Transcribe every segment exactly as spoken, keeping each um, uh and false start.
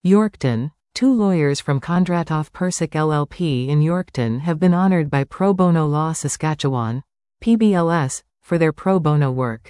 Yorkton. Two lawyers from Kondratoff Persic L L P in Yorkton have been honored by Pro Bono Law Saskatchewan, P B L S, for their pro bono work.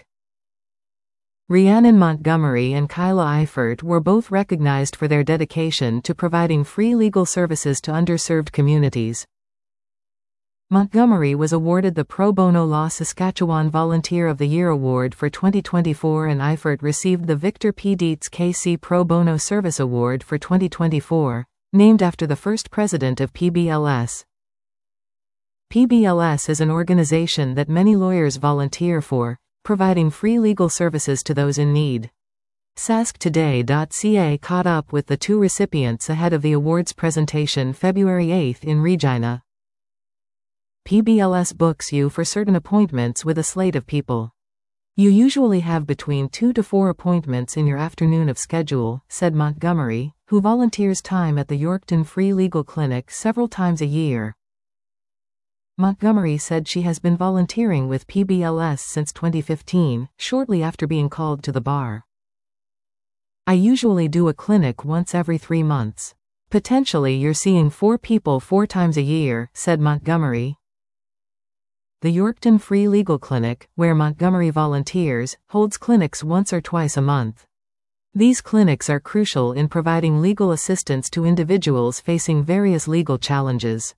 Rhiannon Montgomery and Kyla Eifert were both recognized for their dedication to providing free legal services to underserved communities. Montgomery was awarded the Pro Bono Law Saskatchewan Volunteer of the Year Award for twenty twenty-four, and Eifert received the Victor P. Dietz K C Pro Bono Service Award for twenty twenty-four, named after the first president of P B L S. P B L S is an organization that many lawyers volunteer for, providing free legal services to those in need. Sask Today dot C A caught up with the two recipients ahead of the awards presentation February eighth in Regina. P B L S books you for certain appointments with a slate of people. You usually have between two to four appointments in your afternoon of schedule, said Montgomery, who volunteers time at the Yorkton Free Legal Clinic several times a year. Montgomery said she has been volunteering with P B L S since twenty fifteen, shortly after being called to the bar. I usually do a clinic once every three months. Potentially you're seeing four people four times a year, said Montgomery. The Yorkton Free Legal Clinic, where Montgomery volunteers, holds clinics once or twice a month. These clinics are crucial in providing legal assistance to individuals facing various legal challenges.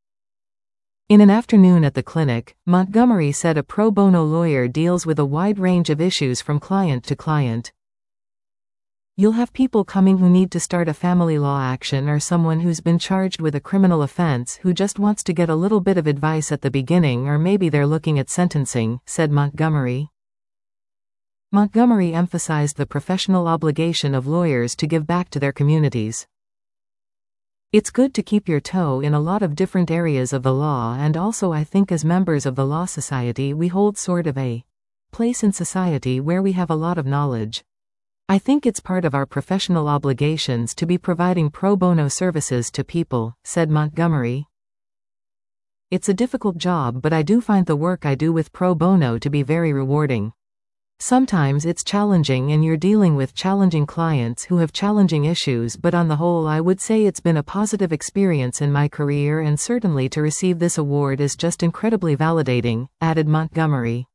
In an afternoon at the clinic, Montgomery said a pro bono lawyer deals with a wide range of issues from client to client. You'll have people coming who need to start a family law action, or someone who's been charged with a criminal offense who just wants to get a little bit of advice at the beginning, or maybe they're looking at sentencing, said Montgomery. Montgomery emphasized the professional obligation of lawyers to give back to their communities. It's good to keep your toe in a lot of different areas of the law, and also I think as members of the Law Society we hold sort of a place in society where we have a lot of knowledge. I think it's part of our professional obligations to be providing pro bono services to people, said Montgomery. It's a difficult job, but I do find the work I do with pro bono to be very rewarding. Sometimes it's challenging and you're dealing with challenging clients who have challenging issues, but on the whole I would say it's been a positive experience in my career, and certainly to receive this award is just incredibly validating, added Montgomery.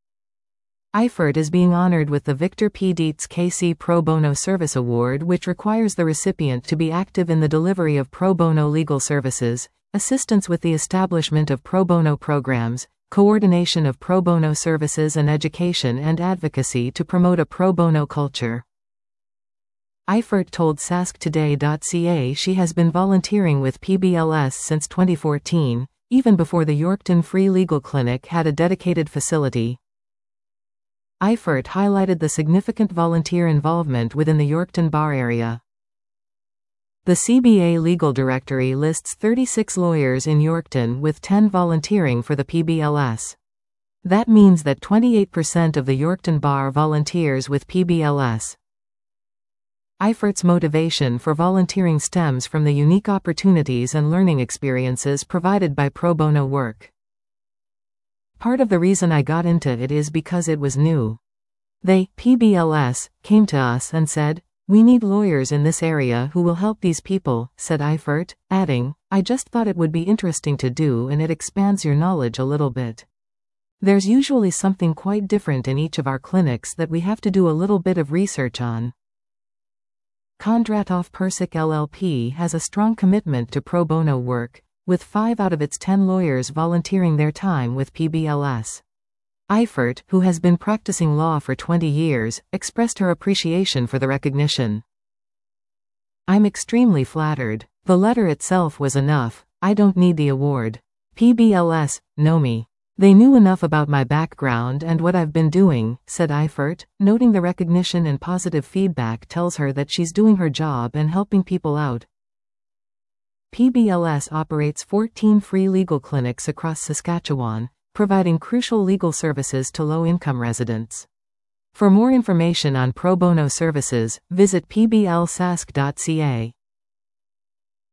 Eifert is being honored with the Victor P. Dietz K C Pro Bono Service Award, which requires the recipient to be active in the delivery of pro bono legal services, assistance with the establishment of pro bono programs, coordination of pro bono services, and education and advocacy to promote a pro bono culture. Eifert told Sask Today dot C A she has been volunteering with P B L S since twenty fourteen, even before the Yorkton Free Legal Clinic had a dedicated facility. Eifert highlighted the significant volunteer involvement within the Yorkton bar area. The C B A Legal Directory lists thirty-six lawyers in Yorkton, with ten volunteering for the P B L S. That means that twenty-eight percent of the Yorkton bar volunteers with P B L S. Eifert's motivation for volunteering stems from the unique opportunities and learning experiences provided by pro bono work. Part of the reason I got into it is because it was new. They, P B L S, came to us and said, "We need lawyers in this area who will help these people," said Eifert, adding, "I just thought it would be interesting to do, and it expands your knowledge a little bit. There's usually something quite different in each of our clinics that we have to do a little bit of research on." Kondratoff Persic L L P has a strong commitment to pro bono work, with five out of its ten lawyers volunteering their time with P B L S. Eifert, who has been practicing law for twenty years, expressed her appreciation for the recognition. "I'm extremely flattered. The letter itself was enough. I don't need the award. P B L S know me. They knew enough about my background and what I've been doing," said Eifert, noting the recognition and positive feedback tells her that she's doing her job and helping people out. P B L S operates fourteen free legal clinics across Saskatchewan, providing crucial legal services to low-income residents. For more information on pro bono services, visit P B L sask dot C A.